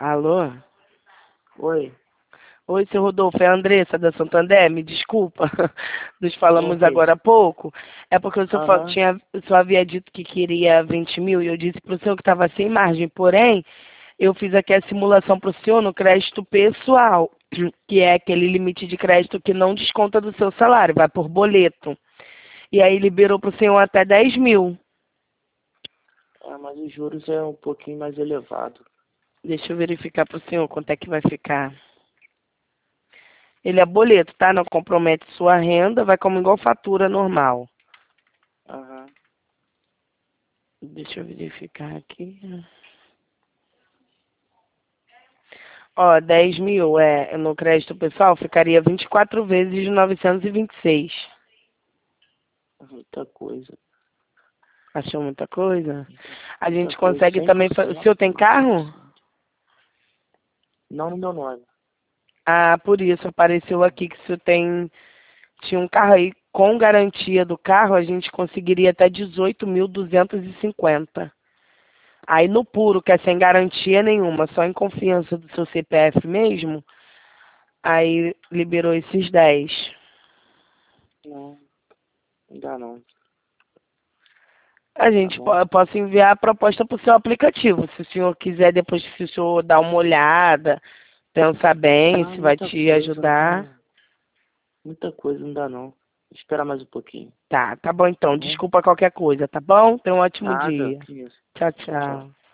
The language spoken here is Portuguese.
Alô? Oi. Oi, seu Rodolfo, é a Andressa da Santander, me desculpa, nos falamos Ok. agora há pouco. É porque Aham. o senhor havia dito que queria 20 mil e eu disse para o senhor que estava sem margem, porém, eu fiz aqui a simulação para o senhor no crédito pessoal, que é aquele limite de crédito que não desconta do seu salário, vai por boleto. E aí liberou para o senhor até 10 mil. Mas os juros é um pouquinho mais elevado. Deixa eu verificar para o senhor quanto é que vai ficar. Ele é boleto, tá? Não compromete sua renda, vai como igual fatura normal. Aham. Deixa eu verificar aqui. Ó, 10 mil no crédito pessoal ficaria 24 vezes de 926. Muita coisa. Achou muita coisa? A Muita gente coisa. consegue também. O 100%. senhor tem carro? 100%. Não no meu nome. Ah, por isso apareceu aqui que o senhor tinha um carro aí com garantia do carro, a gente conseguiria até 18.250. Aí no puro, que é sem garantia nenhuma, só em confiança do seu CPF mesmo, aí liberou esses 10. Não, ainda não. A Tá gente bom? posso enviar a proposta para o seu aplicativo. Se o senhor quiser, depois se o senhor dar uma olhada, pensar bem se vai Muita te coisa. ajudar. Não. Muita coisa ainda não. Espera mais um pouquinho. Tá bom Tá então. bom? Desculpa qualquer coisa, tá bom? Tenha um ótimo Nada. dia. Que isso. Tchau, Tchau, tchau. tchau.